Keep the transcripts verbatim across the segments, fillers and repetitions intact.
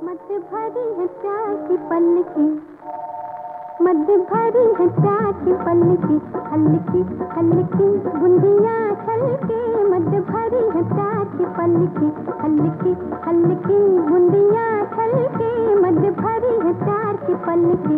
मत भरी है प्यार की पलकी, मत भरी है प्यार की पलकी, हल्की हल्की बूंदियाँ छलके। मत भरी है प्यार की पलकी, हल्की हल्की बूंदियाँ छलके। मत भरी है प्यार की पलकी।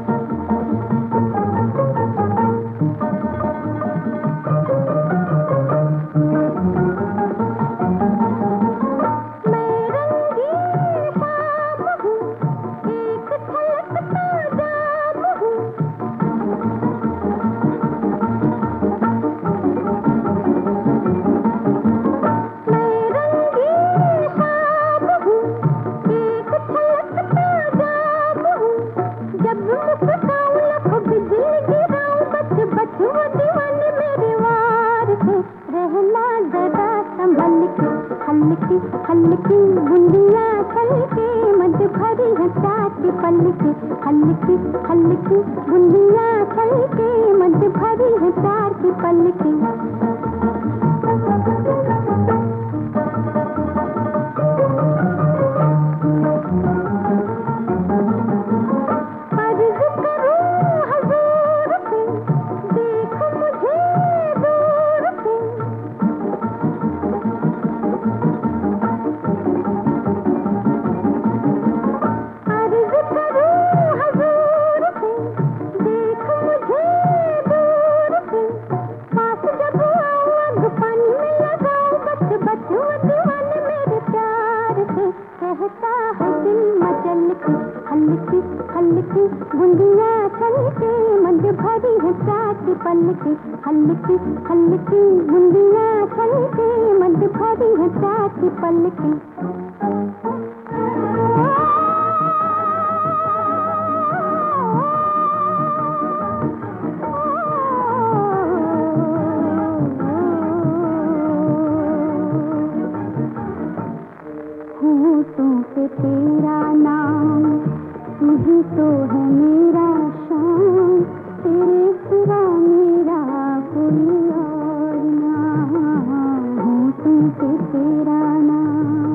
हल्की हल्की बूंदियाँ छलके। मत भरी है प्यार की पलकी, हल्की हल्की बूंदियाँ छलके। मत भरी है प्यार की पलकी। कहता है दिल मचल के, हल्की हल्की बूंदियाँ छलके। मत भरी है प्यार की पलकी, हल्की हल्की बूंदियाँ छलके। मत भरी है प्यार की पलकी। होठों पे तेरा नाम, तू ही तो है मेरा शाम। तेरे सिवा मेरा कोई और ना। होठों पे तेरा नाम।